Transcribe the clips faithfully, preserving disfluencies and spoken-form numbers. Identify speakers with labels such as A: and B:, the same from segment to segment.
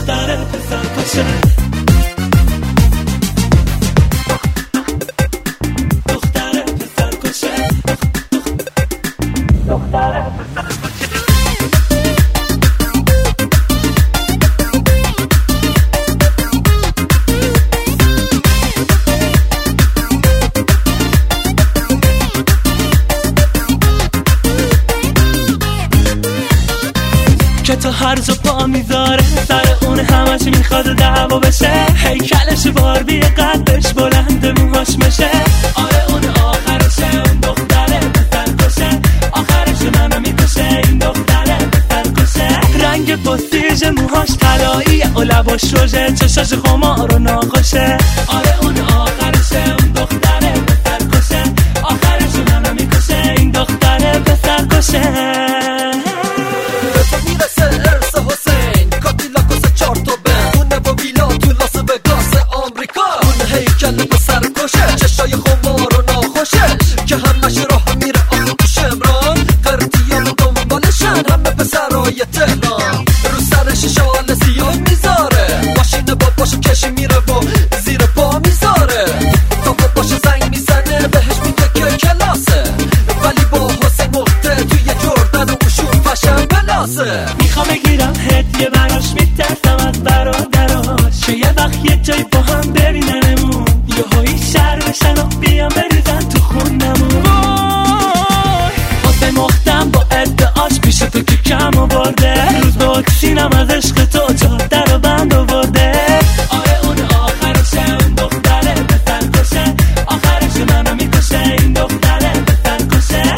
A: دختره پسر کشه دختره پسر کشه دختره پسر کشه که تا هر جا پا میذاره سر اون همش میخواد دعوا بشه هیکلش باربی قدش بلند موهاش میشه آره اون آخرشه اون دختره پسر کشه آخرش منو میکشه این دختره پسر کشه رنگ پستیژ موهاش طلاییه و لباش روژه چشاش خمار و ناخوشه آره اون آخرشه اون دختره پسر کشه آخرش منو میکشه این دختره پسر کشه
B: چشای خمار و ناخوشش که همش راه میره آخه تو شمران قرطیان و دنبالشن همه پسرای تهران رو سرش شال سیاه میذاره ماشین باباشو کشی میره و زیر پا میذاره تا باباشو زنگ میزنه بهش میگه که کلاسه ولی با حسین مخته توی جردن و شور فشن بلاسه
A: میخوام بگیرم هدیه براش میترسم از برادراش که یه وقت یه جای با هم ببیننمون یه هایی شر بشن و بیان بریزن تو خونمون حسین مختم با ادعاش پیش تو که کم آورده روز به اکسینم از عشق تو جاده رو بند آورده آره اون آخرشه اون دختره پسر کشه آخرش منو میکشه این دختره پسر کشه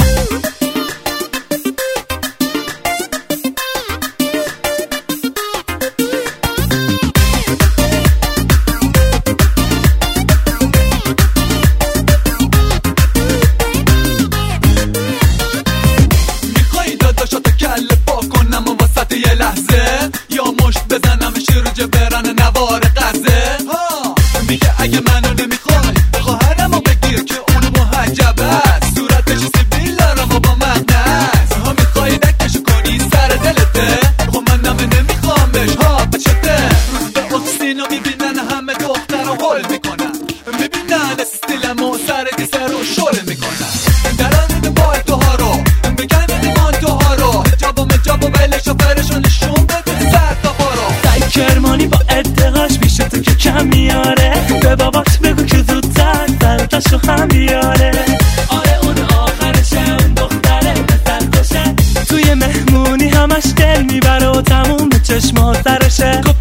B: یه لحظه یا مشت بزنم شروع برن نوار قزه میگه اگه منو نمیخوای خواهرمو بگیر که اون محجب است صورتش سیبیل دارم و با مغنست ها میخوای نکشو کنی سر دلته خب منم نمیخوامش ها بچته روز به اکسینو میبینن همه دختر رو هل میکنن میبینن استیلم و سر دیسه رو شل میکنن درن بای تو ها رو بگن دیمان تو ها رو هجاب و مجاب و بله شفرشون نشون بده سر تا بارو
A: سعی کرمانی با ادعاش پیشه تو که کم میاره به باباش بگو که زودتر سرتاشو هم بیاره آره اون آخرشه اون دختره پسر کشه توی مهمونی همش دل میبره و تموم به چشم ها سرشه